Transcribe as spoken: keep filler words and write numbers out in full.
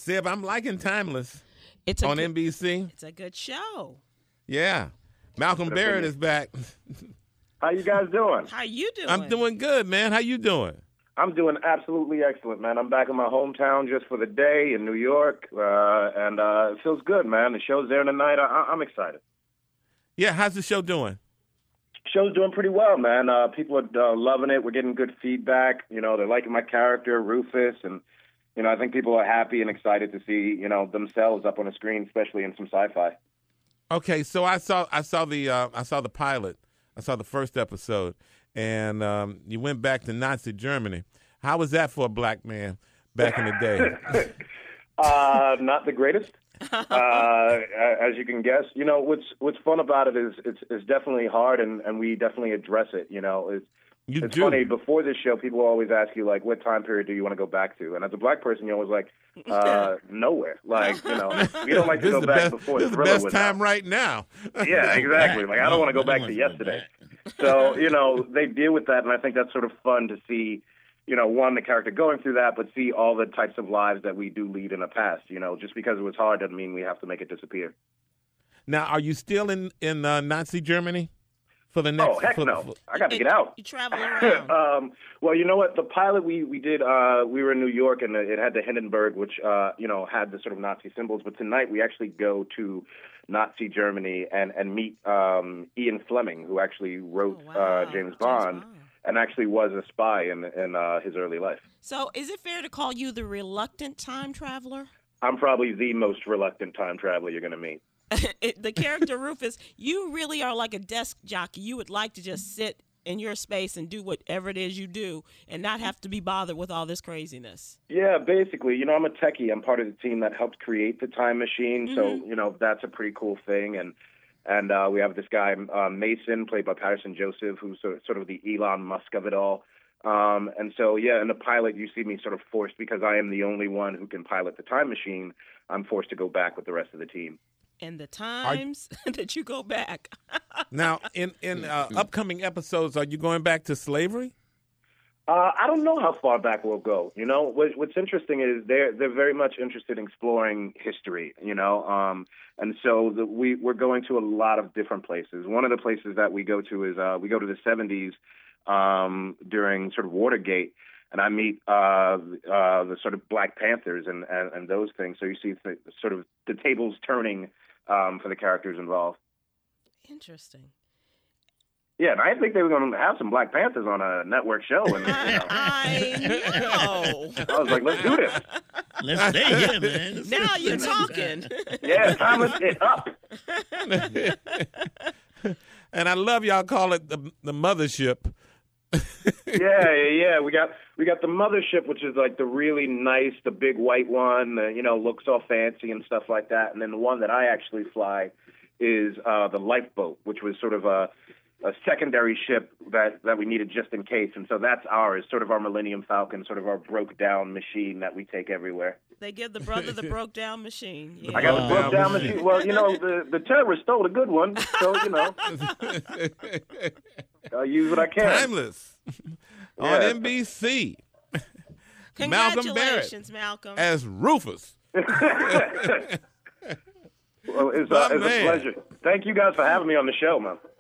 Sib, I'm liking Timeless It's a on good, N B C. It's a good show. Yeah. Malcolm Good Barrett opinion. is back. How you guys doing? How you doing? I'm doing good, man. How you doing? I'm doing absolutely excellent, man. I'm back in my hometown just for the day in New York, uh, and uh, it feels good, man. The show's there tonight. I- I'm excited. Yeah, how's the show doing? Show's doing pretty well, man. Uh, people are uh, loving it. We're getting good feedback. You know, they're liking my character, Rufus, and you know, I think people are happy and excited to see, you know, themselves up on a screen, especially in some sci-fi. Okay, so I saw I saw the uh, I saw the pilot. I saw the first episode, and um, you went back to Nazi Germany. How was that for a black man back in the day? uh, not the greatest, uh, as you can guess. You know, what's what's fun about it is it's, it's definitely hard, and, and we definitely address it. You know, it's, You it's do. funny. Before this show, people always ask you, like, what time period do you want to go back to? And as a black person, you're always like, uh, nowhere. Like, you know, we don't like to This go is the back best, before this is the Thriller best was time out. right now. Yeah, exactly. Like, I don't want to go back to yesterday. So, you know, they deal with that, and I think that's sort of fun to see, you know, one, the character going through that, but see all the types of lives that we do lead in the past. You know, just because it was hard doesn't mean we have to make it disappear. Now, are you still in in uh, Nazi Germany for the next? Oh, heck for, no. for- I got to You- get out. You travel around. um, well, you know what? The pilot we, we did, uh, we were in New York, and it had the Hindenburg, which, uh, you know, had the sort of Nazi symbols. But tonight we actually go to Nazi Germany and, and meet um, Ian Fleming, who actually wrote Oh, wow. uh, James Bond and actually was a spy in, in uh, his early life. So is it fair to call you the reluctant time traveler? I'm probably the most reluctant time traveler you're going to meet. It- the character Rufus, you really are like a desk jockey. You would like to just sit in your space and do whatever it is you do and not have to be bothered with all this craziness. Yeah, basically. You know, I'm a techie. I'm part of the team that helped create the time machine. Mm-hmm. So, you know, that's a pretty cool thing. And and uh, we have this guy, uh, Mason, played by Patterson Joseph, who's sort of, sort of the Elon Musk of it all. Um, and so, yeah, in the pilot, you see me sort of forced, because I am the only one who can pilot the time machine, I'm forced to go back with the rest of the team. And the times that you go back. now, in in uh, upcoming episodes, are you going back to slavery? Uh, I don't know how far back we'll go. You know, what, what's interesting is they're they're very much interested in exploring history. You know, um, and so the, we we're going to a lot of different places. One of the places that we go to is uh, we go to the seventies um, during sort of Watergate, and I meet uh, uh, the sort of Black Panthers and, and, and those things. So you see the, sort of the tables turning um, for the characters involved. Interesting. Yeah, and I think they were going to have some Black Panthers on a network show. And you know, I know. I was like, let's do this. Let's stay here, man. Let's Now stay you're here. talking. Yeah, time to get up. And I love y'all call it the the mothership. Yeah, yeah, yeah. We got we got the mothership, which is like the really nice, the big white one. Uh, you know, looks all fancy and stuff like that. And then the one that I actually fly is uh, the lifeboat, which was sort of a a secondary ship that, that we needed just in case. And so that's ours, sort of our Millennium Falcon, sort of our broke-down machine that we take everywhere. They give the brother the broke down machine. Yeah. I got Wow. the broke-down machine. Well, you know, the, the terrorists stole a good one, so, you know, I'll use what I can. Timeless on Yeah. N B C. Malcolm Barrett Congratulations, Malcolm. as Rufus. Well, it's, My uh, it's a man. pleasure. Thank you guys for having me on the show, man.